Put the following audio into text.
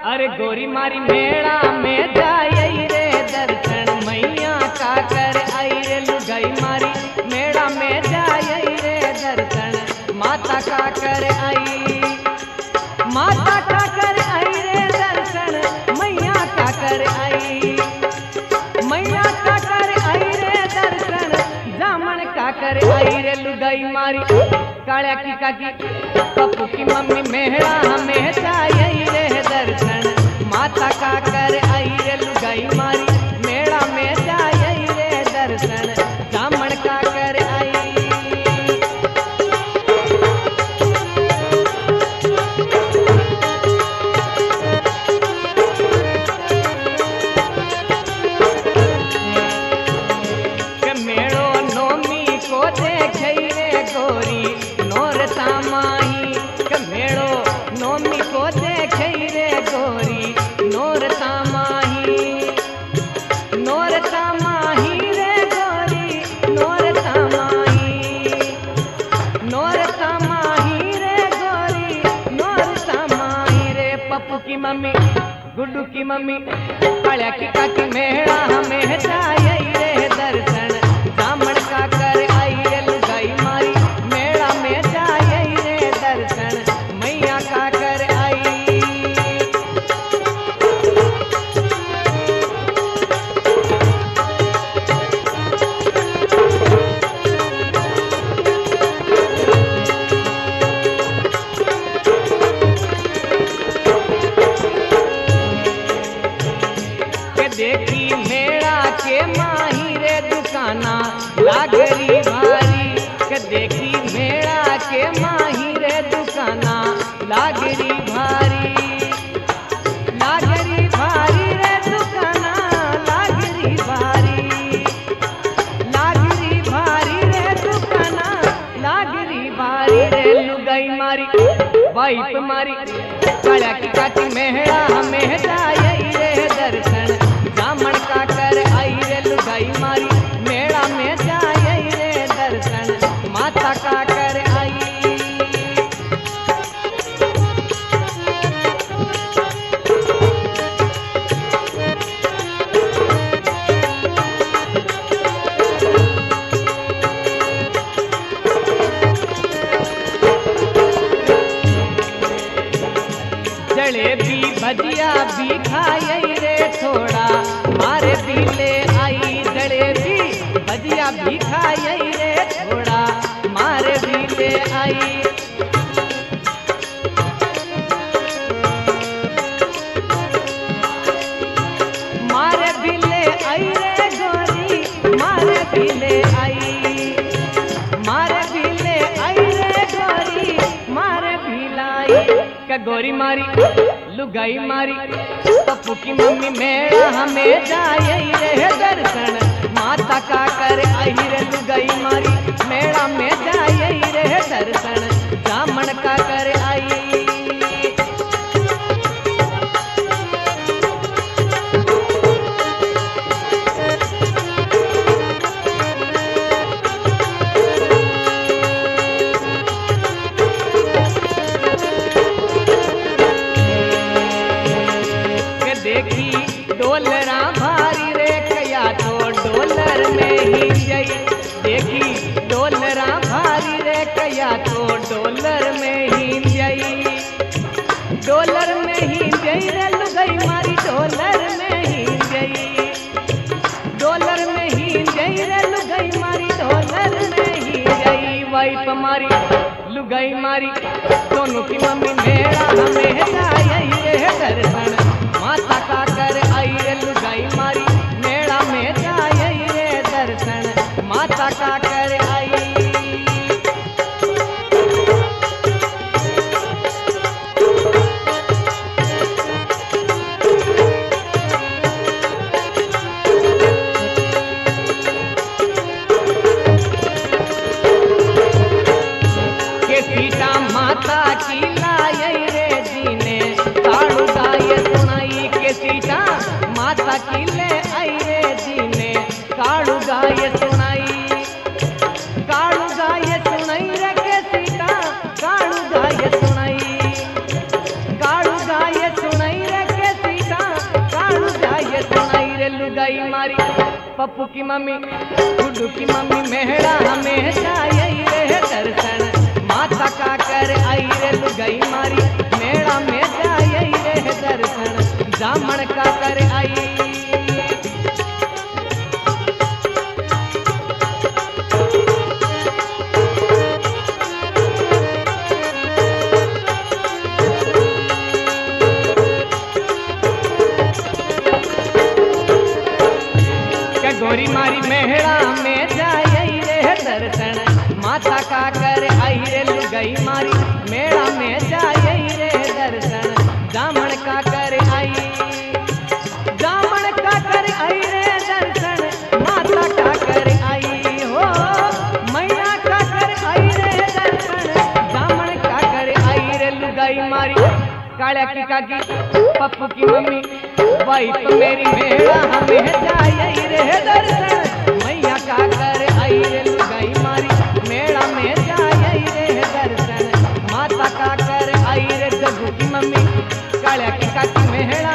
अरे गोरी मारी मेला में जाए रे दर्शन मैया का कर आई रे लुगाई मारी मेला में जाए रे दर्शन माता का कर आई माता का कर आई रे दर्शन मैया का कर आई मैया का कर आई रे दर्शन जामन का कर आई रे लुगाई मारी कालिया की काकी पप्पू की मम्मी मेहरा हमें जाए रे दर्शन माता का कर आई रे लुगाई मारी मेला में जाए रे दर्शन जामन का कर आई मम्मी गुड्डू की मम्मी कालिया की काकी मेहरा हमें जाए रे दर्शन जामन का कर आई रे लुगाई मारी मेला में जाए रे दर्शन मैया का कर आई देखी मेरा के माही रे दुकाना लागरी भारी के देखी मेरा के माही रे दुकाना लागरी भारी रे दुकाना लागरी भारी रे दुकाना लागरी भारी रे लुगाई मारी वाइफ मारी कालिया की काकी मेहरा हमें जाए रे दर्शन जामन का कर आई रे लुगाई मारी मेला में जाए रे दर्शन माता का कर आई जलेबी भजिया भी खाए रे थोड़ा मारे भी ले आई जलेबी भजिया भी खाए रे थोड़ा मारे भी ले आई मारे भी ले आई रे गोरी मारे भी ले आई मारे भी ले आई रे गोरी मारे भी लाई का गोरी मारी लुगाई मारी पप्पू की मम्मी मेला हमें जाए रे दर्शन माता का कर आई रे लुगाई मारी मेला में जाए रे दर्शन जामन का कर आई डोलरा भारी रे कया तो डोलर में ही जाई देखी डोलरा भारी रे कया तो डोलर में ही जाई रे लुगाई मारी डोलर में ही जाई रे लुगाई मारी डोलर में ही जाई वाइफ मारी लुगाई मारी दोनों की मम्मी मेरा हमें जाए रे दर्शन माता का कर आई रे लुगाई मारी मेला में जाए रे दर्शन माता का कर आई के सीता माता की लाई रे जीने पप्पू की मम्मी गुड्डू की मम्मी मेहड़ा में जाए रे दर्शन माता का कर आई रे लुगाई मारी मेड़ा में जाए रे दर्शन जामण का कर आई। गोरी मारी मेहड़ा में जाए रे दर्शन माता का कर आई रे लुगाई मारी मेड़ा में जाए रे दर्शन जामण का कर आई। जामण का कर आई रे दर्शन माता का कर आई हो मैया का कर आई रे दर्शन जामण का कर आई रे लुगाई मारी काल्या की काकी पप्पू की मम्मी भाई तो मेरी मेहड़ा हमें जाए रे दर्शन मैया का कर आई रे लुगाई मारी मेड़ा में जाए रे दर्शन माता का कर आई रे जग्गू की मम्मी काल्या की काकी मेहड़ा